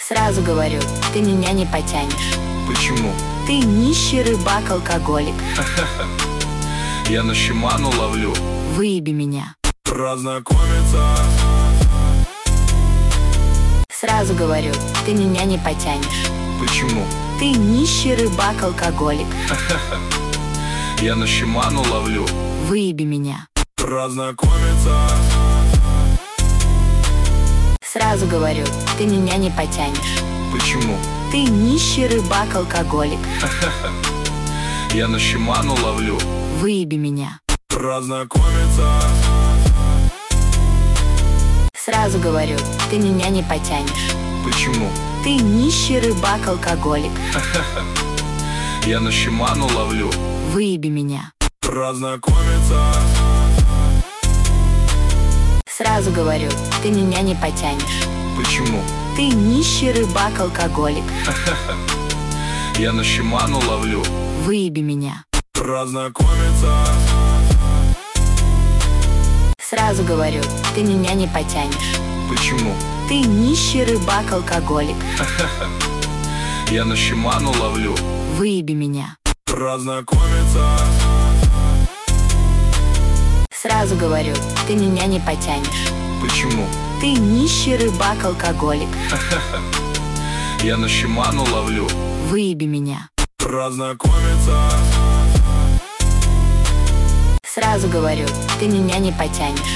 Сразу говорю, ты меня не потянешь. Почему? Ты нищий рыбак-алкоголик. Я на Шиману ловлю. Выеби меня. Познакомиться. Сразу говорю, ты меня не потянешь. Почему? Ты нищий рыбак-алкоголик. Я на Шиману ловлю. Выеби меня. Познакомиться. Сразу говорю, ты меня не потянешь. Почему? Ты нищий рыбак-алкоголик. Я на Шиману ловлю. Выеби меня. Познакомиться. Сразу говорю, ты меня не потянешь. Почему? Ты нищий рыбак-алкоголик. Я на Шиману ловлю. Выеби меня. Познакомиться. Сразу говорю, ты меня не потянешь. Почему? Ты нищий рыбак-алкоголик. Я на Шиману ловлю. Выеби меня. Познакомиться. Сразу говорю, ты меня не потянешь. Почему? Ты нищий рыбак-алкоголик. Я на Шиману ловлю. Выеби меня. Познакомиться. Сразу говорю, ты меня не потянешь. Почему? Ты нищий рыбак-алкоголик. Я на Шиману ловлю. Выеби меня. Познакомиться. Сразу говорю, ты меня не потянешь.